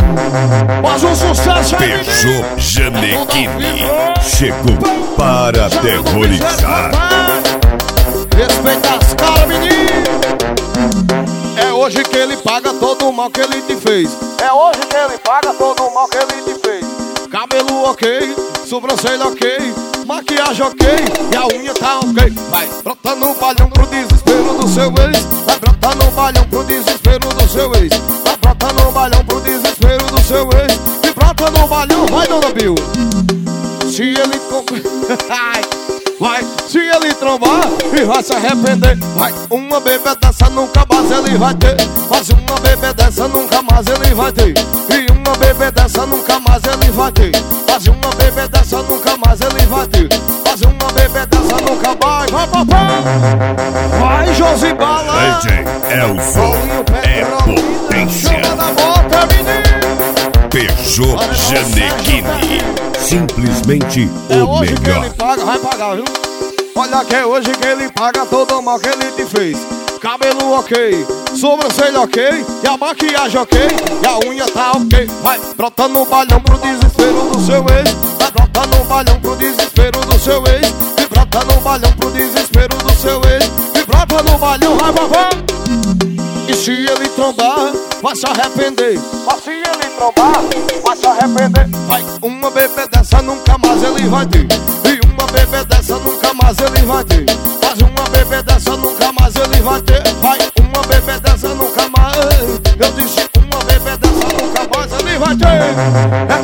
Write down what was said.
Faz um sucesso aí, Peugeot Janequine chegou para aterrorizar. Respeita as caras, menino. É hoje que ele paga todo o mal que ele te fez. É hoje que ele paga todo o mal que ele te fez. Cabelo ok, sobrancelha ok, maquiagem ok, e a unha tá ok. Vai brotar no balhão pro desespero do seu ex. Vai brotar no balhão pro desespero do seu ex. Vai brotar no balhão pro desespero do seu ex. E brota no balhão, vai, dona Bill. Se ele vai, se ele trombar e vai se arrepender. Vai, uma bebê dessa nunca mais ele vai ter. Mas uma bebê dessa nunca mais ele vai ter. E uma bebê dessa nunca mais ele vai ter. Mas uma bebê dessa nunca mais ele vai ter. Mas uma bebê dessa nunca mais. Vai, papai! Vai, Josibala! DJ Elzo é potência. Peugeot Janequine, simplesmente é o hoje que melhor. ele paga, vai pagar, viu? Olha que é hoje que ele paga todo o mal que ele te fez. Cabelo ok, sobrancelha ok, e a maquiagem ok, e a unha tá ok. Vai brotar no balhão pro desespero do seu ex. Vai brotar no balhão pro desespero do seu ex. E brota no balhão pro desespero do seu ex. E brota no balhão, vai, vai. E se ele trombar, vai se arrepender. Mas se ele trombar, vai se arrepender. Vai, uma bebê dessa nunca mais ele vai ter. E uma bebê dessa nunca mais ele vai ter. Mas uma bebê dessa nunca mais ele vai ter. Vai, uma bebê dessa nunca mais. Eu disse uma bebê dessa nunca mais ele vai ter.